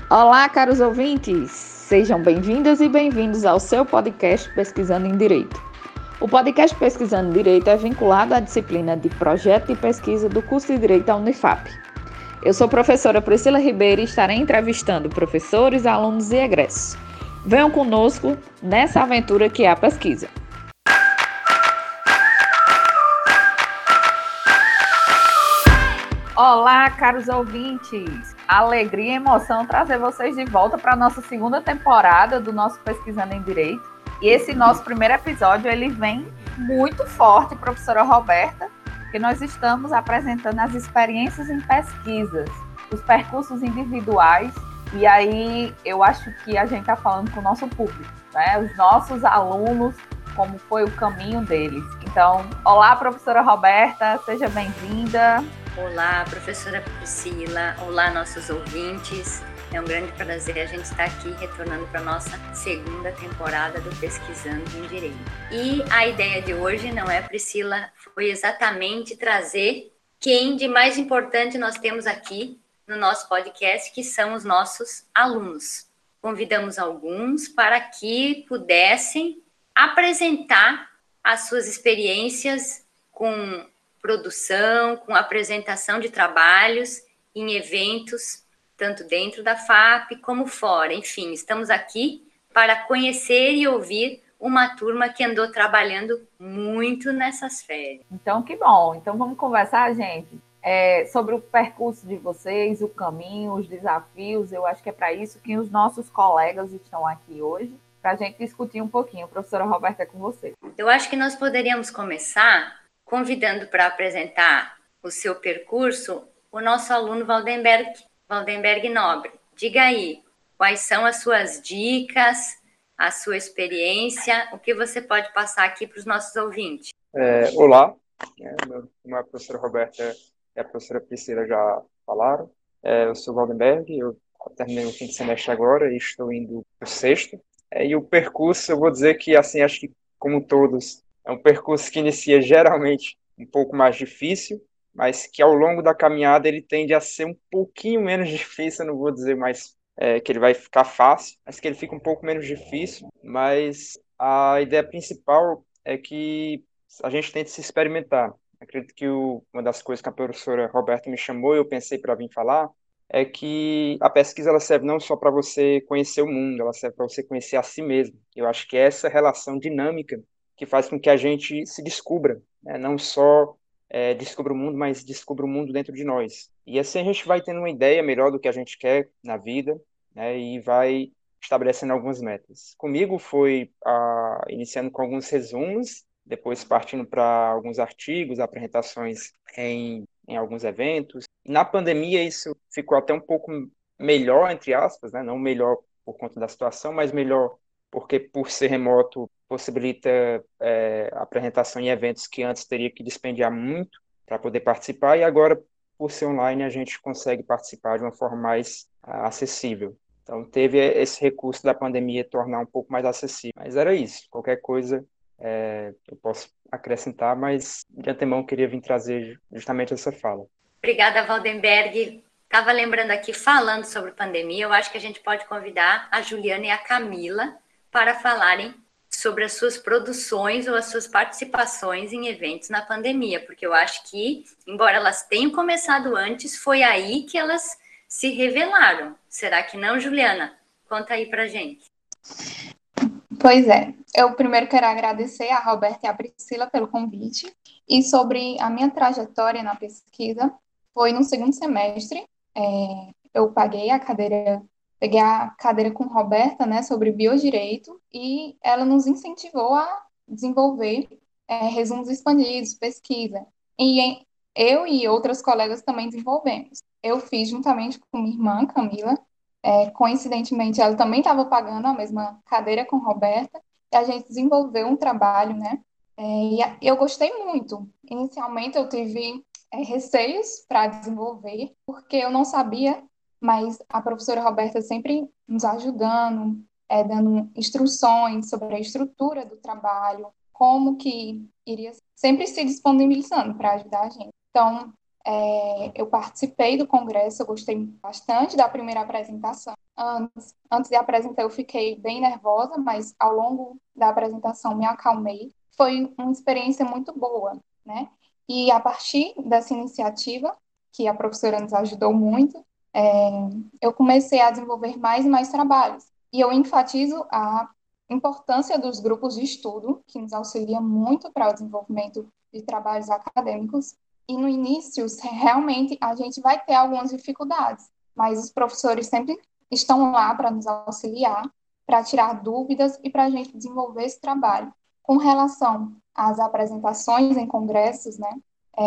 Olá, caros ouvintes! Sejam bem-vindas e bem-vindos ao seu podcast Pesquisando em Direito. O podcast Pesquisando em Direito é vinculado à disciplina de Projeto de Pesquisa do curso de Direito da Unifap. Eu sou a professora Priscila Ribeiro e estarei entrevistando professores, alunos e egressos. Venham conosco nessa aventura que é a pesquisa. Olá, caros ouvintes! Alegria e emoção trazer vocês de volta para a nossa segunda temporada do nosso Pesquisando em Direito. E esse nosso primeiro episódio, ele vem muito forte, professora Roberta, que nós estamos apresentando as experiências em pesquisas, os percursos individuais, e aí eu acho que a gente está falando com o nosso público, né? Os nossos alunos, como foi o caminho deles. Então, olá, professora Roberta, seja bem-vinda. Olá, professora Priscila. Olá, nossos ouvintes. É um grande prazer a gente estar aqui retornando para a nossa segunda temporada do Pesquisando em Direito. E a ideia de hoje, não é, Priscila? Foi exatamente trazer quem de mais importante nós temos aqui no nosso podcast, que são os nossos alunos. Convidamos alguns para que pudessem apresentar as suas experiências com produção, com apresentação de trabalhos em eventos, tanto dentro da FAP como fora. Enfim, estamos aqui para conhecer e ouvir uma turma que andou trabalhando muito nessas férias. Então, que bom. Então, vamos conversar, gente, sobre o percurso de vocês, o caminho, os desafios. Eu acho que é para isso que os nossos colegas estão aqui hoje, para a gente discutir um pouquinho. Professora Roberta, é com você. Eu acho que nós poderíamos começar convidando para apresentar o seu percurso o nosso aluno Valdenberg Nobre. Diga aí, quais são as suas dicas, a sua experiência, o que você pode passar aqui para os nossos ouvintes? Olá, como a professora Roberta e a professora Priscila já falaram, eu sou Valdenberg, eu terminei o fim de semestre agora e estou indo para o sexto. E o percurso, eu vou dizer que, assim, acho que como todos, é um percurso que inicia geralmente um pouco mais difícil, mas que ao longo da caminhada ele tende a ser um pouquinho menos difícil, eu não vou dizer mais que ele vai ficar fácil, mas que ele fica um pouco menos difícil. Mas a ideia principal é que a gente tente se experimentar. Acredito que uma das coisas que a professora Roberta me chamou e eu pensei para vir falar é que a pesquisa ela serve não só para você conhecer o mundo, ela serve para você conhecer a si mesmo. Eu acho que é essa relação dinâmica que faz com que a gente se descubra, né? Não só descubra o mundo, mas descubra o mundo dentro de nós. E assim a gente vai tendo uma ideia melhor do que a gente quer na vida, né? E vai estabelecendo algumas metas. Comigo foi iniciando com alguns resumos, depois partindo para alguns artigos, apresentações em alguns eventos. Na pandemia, isso ficou até um pouco melhor, entre aspas, né? Não melhor por conta da situação, mas melhor porque, por ser remoto, possibilita apresentação em eventos que antes teria que dispendiar muito para poder participar, e agora, por ser online, a gente consegue participar de uma forma mais acessível. Então, teve esse recurso da pandemia tornar um pouco mais acessível. Mas era isso. Qualquer coisa eu posso acrescentar, mas de antemão queria vir trazer justamente essa fala. Obrigada, Valdenberg. Estava lembrando aqui, falando sobre pandemia, eu acho que a gente pode convidar a Juliana e a Camila para falarem sobre as suas produções ou as suas participações em eventos na pandemia, porque eu acho que, embora elas tenham começado antes, foi aí que elas se revelaram. Será que não, Juliana? Conta aí pra gente. Pois é, eu primeiro quero agradecer a Roberta e a Priscila pelo convite. E sobre a minha trajetória na pesquisa, foi no segundo semestre, eu peguei a cadeira com Roberta, né, sobre biodireito, e ela nos incentivou a desenvolver resumos expandidos, pesquisa. E eu e outras colegas também desenvolvemos. Eu fiz juntamente com minha irmã, Camila. Coincidentemente, ela também estava pagando a mesma cadeira com Roberta, e a gente desenvolveu um trabalho, né? E eu gostei muito. Inicialmente, eu tive receios para desenvolver, porque eu não sabia, mas a professora Roberta sempre nos ajudando, dando instruções sobre a estrutura do trabalho, como que iria sempre se disponibilizando para ajudar a gente. Então, Eu participei do congresso, eu gostei bastante da primeira apresentação. Antes de apresentar, eu fiquei bem nervosa, mas ao longo da apresentação me acalmei. Foi uma experiência muito boa, né? E a partir dessa iniciativa, que a professora nos ajudou muito, eu comecei a desenvolver mais e mais trabalhos. E eu enfatizo a importância dos grupos de estudo, que nos auxilia muito para o desenvolvimento de trabalhos acadêmicos. E no início, realmente, a gente vai ter algumas dificuldades, mas os professores sempre estão lá para nos auxiliar, para tirar dúvidas e para a gente desenvolver esse trabalho. Com relação às apresentações em congressos, né,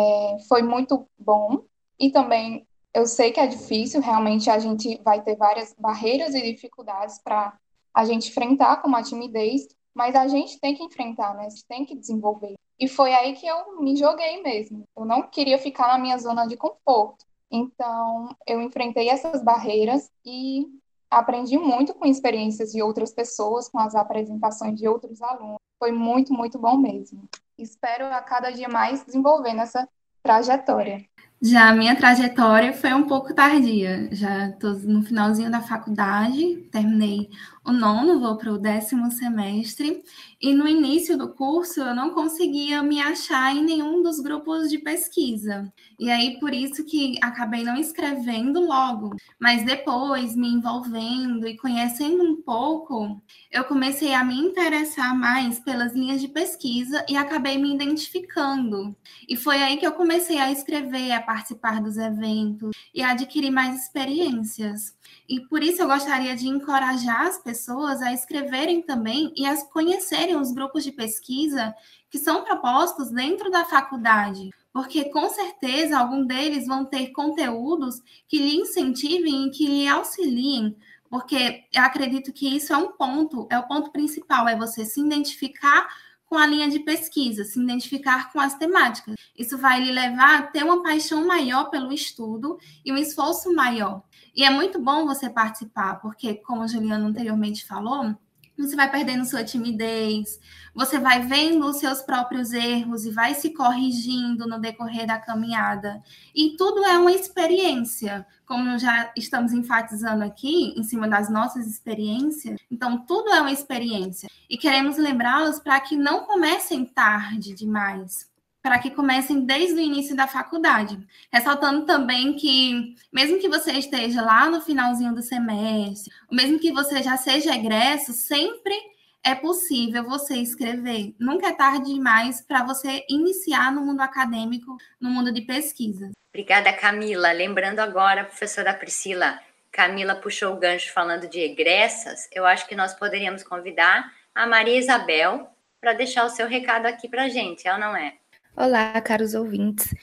foi muito bom. E também eu sei que é difícil, realmente a gente vai ter várias barreiras e dificuldades para a gente enfrentar com uma timidez, mas a gente tem que enfrentar, né? A gente tem que desenvolver. E foi aí que eu me joguei mesmo. Eu não queria ficar na minha zona de conforto. Então, eu enfrentei essas barreiras e aprendi muito com experiências de outras pessoas, com as apresentações de outros alunos. Foi muito, muito bom mesmo. Espero a cada dia mais desenvolver nessa trajetória. Já a minha trajetória foi um pouco tardia. Já estou no finalzinho da faculdade, terminei o 9º, vou para o 10º semestre. E no início do curso eu não conseguia me achar em nenhum dos grupos de pesquisa. E aí por isso que acabei não escrevendo logo. Mas depois, me envolvendo e conhecendo um pouco, eu comecei a me interessar mais pelas linhas de pesquisa e acabei me identificando. E foi aí que eu comecei a escrever, a participar dos eventos e a adquirir mais experiências. E por isso eu gostaria de encorajar as pessoas a escreverem também e a conhecerem os grupos de pesquisa que são propostos dentro da faculdade, porque com certeza algum deles vão ter conteúdos que lhe incentivem e que lhe auxiliem, porque eu acredito que isso é o ponto principal, é você se identificar com a linha de pesquisa, se identificar com as temáticas. Isso vai lhe levar a ter uma paixão maior pelo estudo e um esforço maior. E é muito bom você participar, porque, como a Juliana anteriormente falou, você vai perdendo sua timidez, você vai vendo os seus próprios erros e vai se corrigindo no decorrer da caminhada. E tudo é uma experiência, como já estamos enfatizando aqui, em cima das nossas experiências. Então, tudo é uma experiência. E queremos lembrá-los para que não comecem tarde demais, para que comecem desde o início da faculdade. Ressaltando também que, mesmo que você esteja lá no finalzinho do semestre, mesmo que você já seja egresso, sempre é possível você escrever. Nunca é tarde demais para você iniciar no mundo acadêmico, no mundo de pesquisa. Obrigada, Camila. Lembrando agora, professora Priscila, Camila puxou o gancho falando de egressas. Eu acho que nós poderíamos convidar a Maria Isabel para deixar o seu recado aqui para a gente, é ou não é? Olá, caros ouvintes.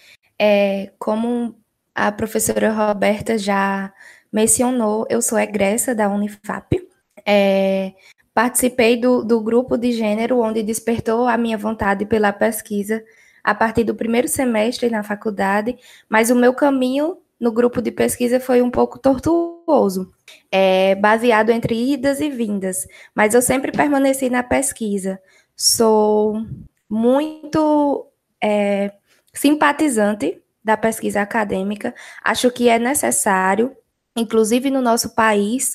Como a professora Roberta já mencionou, eu sou egressa da Unifap. Participei do grupo de gênero, onde despertou a minha vontade pela pesquisa a partir do primeiro semestre na faculdade, mas o meu caminho no grupo de pesquisa foi um pouco tortuoso, baseado entre idas e vindas, mas eu sempre permaneci na pesquisa. Sou muito simpatizante da pesquisa acadêmica, acho que é necessário, inclusive no nosso país,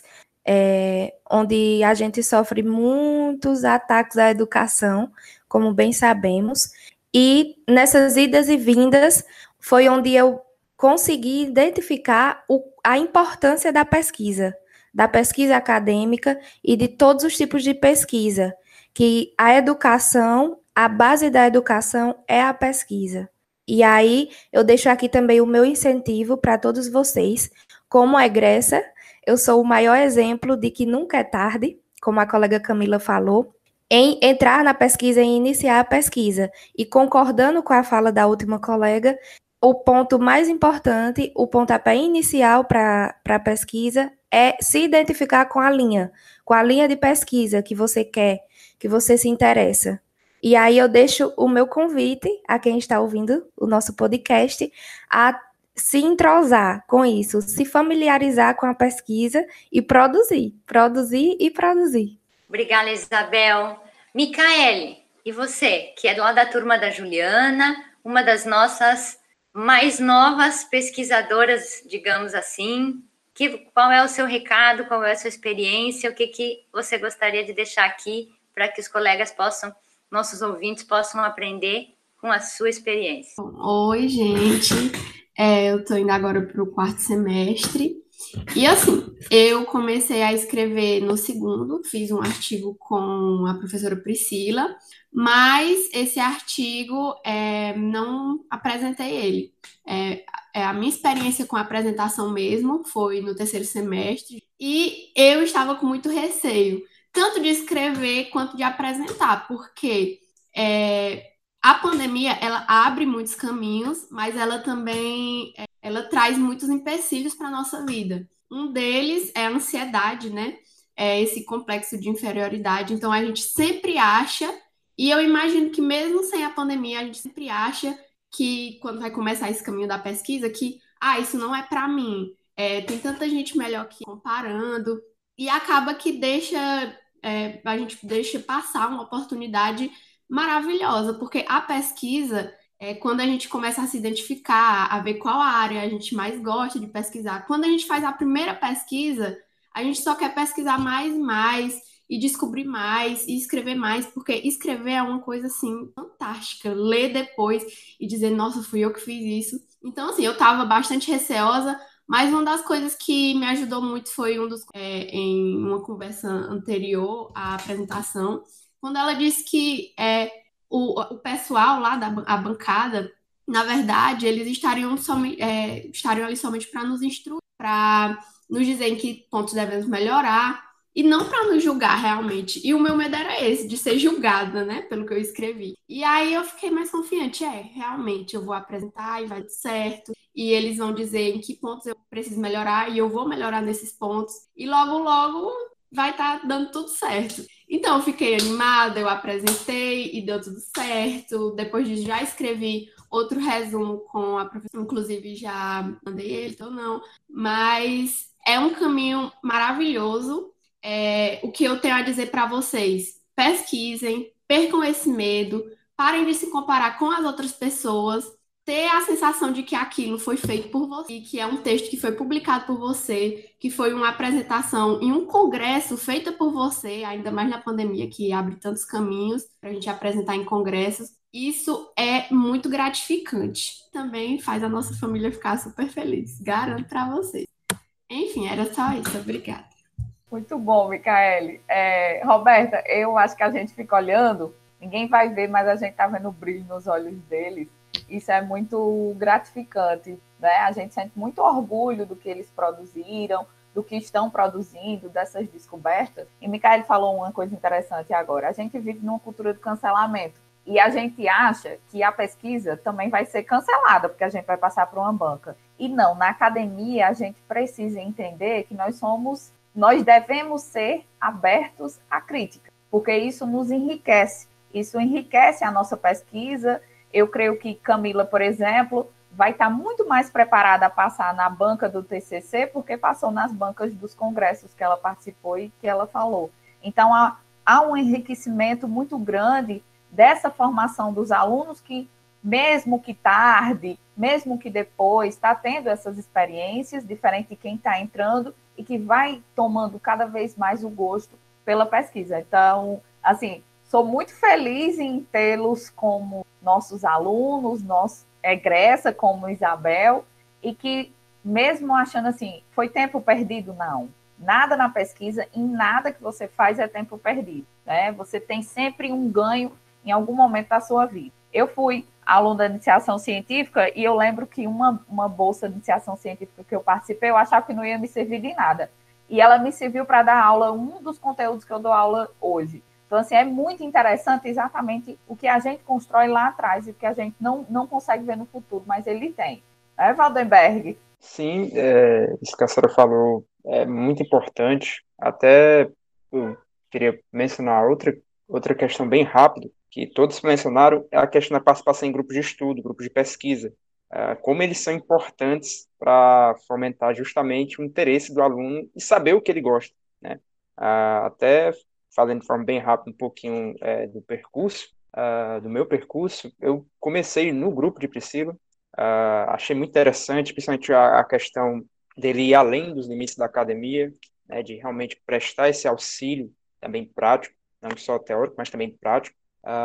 onde a gente sofre muitos ataques à educação, como bem sabemos, e nessas idas e vindas foi onde eu consegui identificar a importância da pesquisa acadêmica e de todos os tipos de pesquisa, que a educação, a base da educação é a pesquisa. E aí eu deixo aqui também o meu incentivo para todos vocês. Como egressa, eu sou o maior exemplo de que nunca é tarde, como a colega Camila falou, em entrar na pesquisa e iniciar a pesquisa. E concordando com a fala da última colega, o ponto mais importante, o pontapé inicial para a pesquisa é se identificar com a linha de pesquisa que você quer, que você se interessa. E aí eu deixo o meu convite a quem está ouvindo o nosso podcast a se entrosar com isso, se familiarizar com a pesquisa e produzir. Obrigada, Isabel. Micaele, e você, que é lá da turma da Juliana, uma das nossas mais novas pesquisadoras, digamos assim. Qual é o seu recado, qual é a sua experiência, o que você gostaria de deixar aqui para que os colegas possam, nossos ouvintes possam aprender com a sua experiência? Oi, gente. Eu estou indo agora para o quarto semestre. E assim, eu comecei a escrever no segundo, fiz um artigo com a professora Priscila, mas esse artigo não apresentei ele. A minha experiência com a apresentação mesmo foi no terceiro semestre, e eu estava com muito receio, tanto de escrever quanto de apresentar, porque a pandemia ela abre muitos caminhos, mas ela também ela traz muitos empecilhos para a nossa vida. Um deles é a ansiedade, né? É esse complexo de inferioridade. Então, a gente sempre acha, e eu imagino que mesmo sem a pandemia, a gente sempre acha que, quando vai começar esse caminho da pesquisa, que, isso não é para mim. Tem tanta gente melhor que comparando, e acaba que a gente deixa passar uma oportunidade maravilhosa, porque a pesquisa quando a gente começa a se identificar, a ver qual área a gente mais gosta de pesquisar. Quando a gente faz a primeira pesquisa, a gente só quer pesquisar mais e mais, e descobrir mais, e escrever mais, porque escrever é uma coisa, assim, fantástica. Ler depois e dizer, nossa, fui eu que fiz isso. Então, assim, eu estava bastante receosa, mas uma das coisas que me ajudou muito foi em uma conversa anterior à apresentação, quando ela disse que o pessoal lá a bancada, na verdade, eles estariam ali somente para nos instruir, para nos dizer em que pontos devemos melhorar, e não para nos julgar realmente. E o meu medo era esse, de ser julgada, né, pelo que eu escrevi. E aí eu fiquei mais confiante, realmente, eu vou apresentar e vai dar certo, e eles vão dizer em que pontos eu preciso melhorar, e eu vou melhorar nesses pontos, e logo, logo vai estar dando tudo certo. Então, eu fiquei animada, eu apresentei e deu tudo certo. Depois disso, já escrevi outro resumo com a professora, inclusive já mandei ele, então não. Mas é um caminho maravilhoso. O que eu tenho a dizer para vocês: pesquisem, percam esse medo, parem de se comparar com as outras pessoas, ter a sensação de que aquilo foi feito por você, que é um texto que foi publicado por você, que foi uma apresentação em um congresso feita por você, ainda mais na pandemia, que abre tantos caminhos para a gente apresentar em congressos. Isso é muito gratificante. Também faz a nossa família ficar super feliz. Garanto para vocês. Enfim, era só isso. Obrigada. Muito bom, Micaele. Roberta, eu acho que a gente fica olhando, ninguém vai ver, mas a gente está vendo o brilho nos olhos deles. Isso é muito gratificante, né? A gente sente muito orgulho do que eles produziram, do que estão produzindo, dessas descobertas. E Micaele falou uma coisa interessante agora. A gente vive numa cultura de cancelamento. E a gente acha que a pesquisa também vai ser cancelada, porque a gente vai passar por uma banca. E não, na academia a gente precisa entender que nós devemos ser abertos à crítica, porque isso nos enriquece. Isso enriquece a nossa pesquisa. Eu creio que Camila, por exemplo, vai estar muito mais preparada a passar na banca do TCC, porque passou nas bancas dos congressos que ela participou e que ela falou. Então, há um enriquecimento muito grande dessa formação dos alunos que, mesmo que tarde, mesmo que depois, está tendo essas experiências, diferente de quem está entrando e que vai tomando cada vez mais o gosto pela pesquisa. Então, assim, sou muito feliz em tê-los como nossos alunos, nossa egressa, como Isabel, e que, mesmo achando assim, foi tempo perdido, não. Nada na pesquisa, em nada que você faz é tempo perdido, né? Você tem sempre um ganho em algum momento da sua vida. Eu fui aluna da iniciação científica e eu lembro que uma bolsa de iniciação científica que eu participei, eu achava que não ia me servir de nada. E ela me serviu para dar aula, um dos conteúdos que eu dou aula hoje. Então, assim, é muito interessante exatamente o que a gente constrói lá atrás e o que a gente não consegue ver no futuro, mas ele tem. Waldenberg? Sim, isso que a senhora falou é muito importante. Até eu queria mencionar outra questão bem rápido, que todos mencionaram, é a questão da participação em grupos de estudo, grupos de pesquisa. Como eles são importantes para fomentar justamente o interesse do aluno e saber o que ele gosta, né? Até falando de forma bem rápida um pouquinho do meu percurso, eu comecei no grupo de Priscila, Achei muito interessante, principalmente a questão dele ir além dos limites da academia, né, de realmente prestar esse auxílio também prático, não só teórico, mas também prático.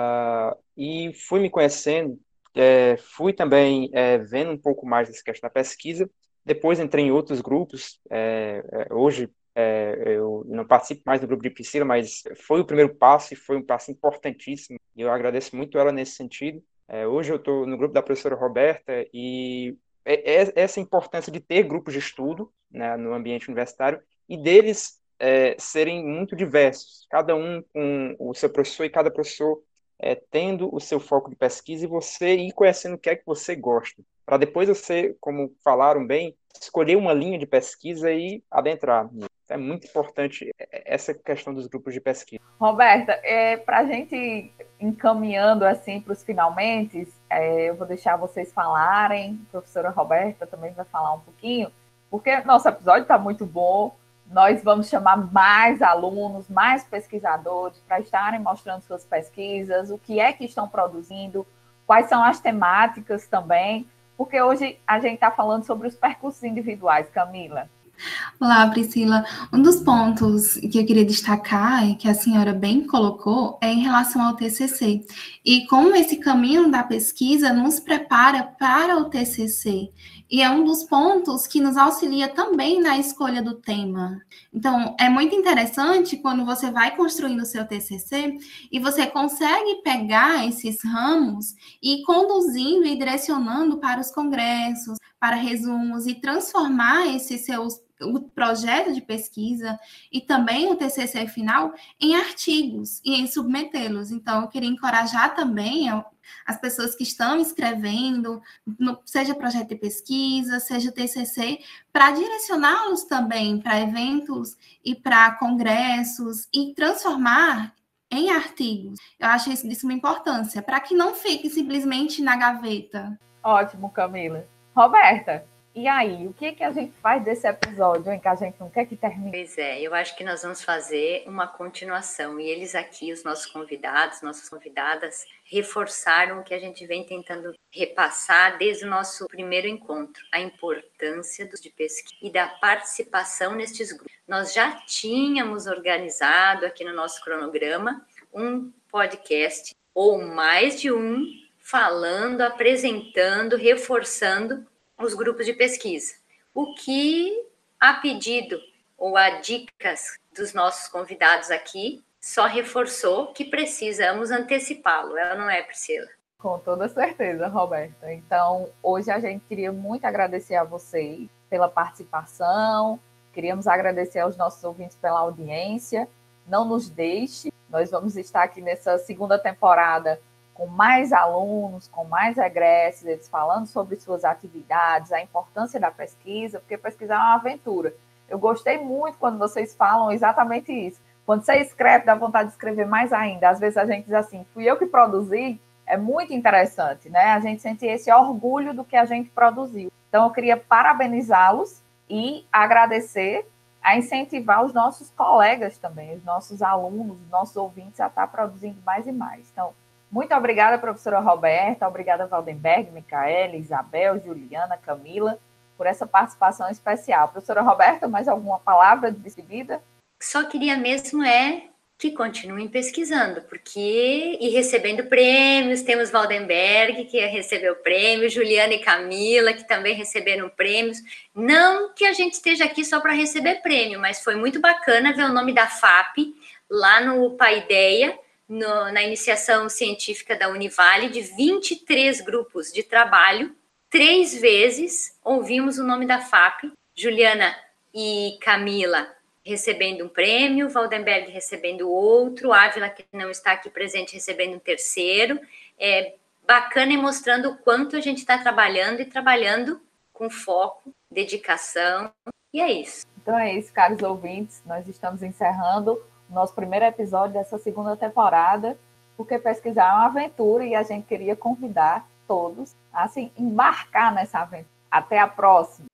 E fui me conhecendo, fui também vendo um pouco mais dessa questão da pesquisa. Depois entrei em outros grupos. Hoje eu não participo mais do grupo de Priscila, mas foi o primeiro passo e foi um passo importantíssimo. E eu agradeço muito ela nesse sentido. Hoje eu estou no grupo da professora Roberta e essa importância de ter grupos de estudo, né, no ambiente universitário e deles serem muito diversos, cada um com o seu professor e cada professor tendo o seu foco de pesquisa e você ir conhecendo o que é que você gosta, para depois você, como falaram bem, escolher uma linha de pesquisa e adentrar. É muito importante essa questão dos grupos de pesquisa. Roberta, para a gente ir encaminhando assim para os finalmente, eu vou deixar vocês falarem, a professora Roberta também vai falar um pouquinho, porque nosso episódio está muito bom, nós vamos chamar mais alunos, mais pesquisadores para estarem mostrando suas pesquisas, o que é que estão produzindo, quais são as temáticas também, porque hoje a gente está falando sobre os percursos individuais, Camila. Olá, Priscila. Um dos pontos que eu queria destacar e que a senhora bem colocou é em relação ao TCC. E como esse caminho da pesquisa nos prepara para o TCC. E é um dos pontos que nos auxilia também na escolha do tema. Então, é muito interessante quando você vai construindo o seu TCC e você consegue pegar esses ramos e ir conduzindo e direcionando para os congressos, para resumos e transformar o projeto de pesquisa e também o TCC final em artigos e em submetê-los. Então, eu queria encorajar também as pessoas que estão escrevendo, seja projeto de pesquisa, seja TCC, para direcioná-los também para eventos e para congressos e transformar em artigos. Eu acho isso de suma importância, para que não fique simplesmente na gaveta. Ótimo, Camila. Roberta, e aí, o que a gente faz desse episódio em que a gente não quer que termine? Pois é, eu acho que nós vamos fazer uma continuação. E eles aqui, os nossos convidados, nossas convidadas, reforçaram o que a gente vem tentando repassar desde o nosso primeiro encontro. A importância de pesquisa e da participação nestes grupos. Nós já tínhamos organizado aqui no nosso cronograma um podcast, ou mais de um, falando, apresentando, reforçando os grupos de pesquisa. O que, a pedido ou a dicas dos nossos convidados aqui, só reforçou que precisamos antecipá-lo, não é, Priscila? Com toda certeza, Roberta. Então, hoje a gente queria muito agradecer a vocês pela participação, queríamos agradecer aos nossos ouvintes pela audiência. Não nos deixe, nós vamos estar aqui nessa segunda temporada com mais alunos, com mais egressos, eles falando sobre suas atividades, a importância da pesquisa, porque pesquisar é uma aventura. Eu gostei muito quando vocês falam exatamente isso. Quando você escreve, dá vontade de escrever mais ainda. Às vezes a gente diz assim, fui eu que produzi, é muito interessante, né? A gente sente esse orgulho do que a gente produziu. Então, eu queria parabenizá-los e agradecer, a incentivar os nossos colegas também, os nossos alunos, os nossos ouvintes a estar produzindo mais e mais. Então, muito obrigada, professora Roberta, obrigada, Valdenberg, Micaela, Isabel, Juliana, Camila, por essa participação especial. Professora Roberta, mais alguma palavra de despedida? Só queria mesmo que continuem pesquisando, e recebendo prêmios. Temos Valdenberg, que recebeu prêmio, Juliana e Camila, que também receberam prêmios. Não que a gente esteja aqui só para receber prêmio, mas foi muito bacana ver o nome da FAP lá no Paideia, na iniciação científica da Univale, de 23 grupos de trabalho. 3 vezes ouvimos o nome da FAP, Juliana e Camila recebendo um prêmio, Valdenberg recebendo outro, Ávila, que não está aqui presente, recebendo um terceiro. É bacana e mostrando o quanto a gente está trabalhando, e trabalhando com foco, dedicação, e é isso. Então é isso, caros ouvintes, nós estamos encerrando o nosso primeiro episódio dessa segunda temporada, porque pesquisar é uma aventura e a gente queria convidar todos a assim, embarcar nessa aventura. Até a próxima!